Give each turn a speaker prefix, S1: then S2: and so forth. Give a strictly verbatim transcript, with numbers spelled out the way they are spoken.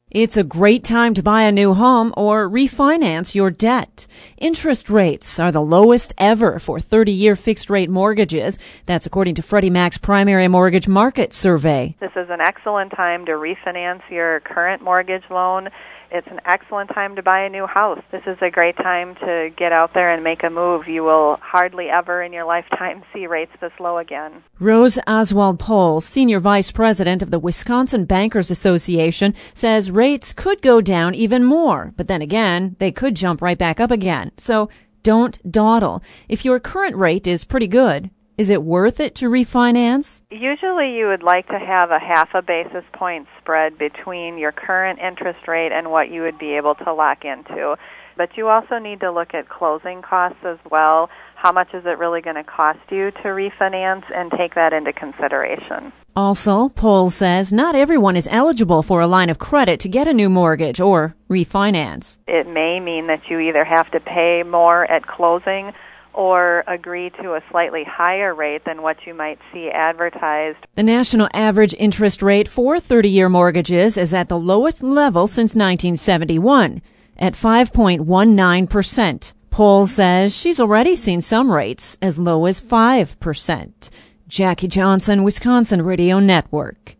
S1: It's a great time to buy a new home or refinance your debt. Interest rates are the lowest ever for thirty-year fixed-rate mortgages. That's according to Freddie Mac's primary mortgage market survey.
S2: This is an excellent time to refinance your current mortgage loan. It's an excellent time to buy a new house. This is a great time to get out there and make a move. You will hardly ever in your lifetime see rates this low again.
S1: Rose Oswald-Pohl, Senior Vice President of the Wisconsin Bankers Association, says rates could go down even more, but then again, they could jump right back up again. So don't dawdle. If your current rate is pretty good, is it worth it to refinance?
S2: Usually you would like to have a half a basis point spread between your current interest rate and what you would be able to lock into. But you also need to look at closing costs as well. How much is it really going to cost you to refinance, and take that into consideration.
S1: Also, Pohl says not everyone is eligible for a line of credit to get a new mortgage or refinance.
S2: It may mean that you either have to pay more at closing or agree to a slightly higher rate than what you might see advertised.
S1: The national average interest rate for thirty-year mortgages is at the lowest level since nineteen seventy-one, at five point one nine percent. Pohl says she's already seen some rates as low as five percent. Jackie Johnson, Wisconsin Radio Network.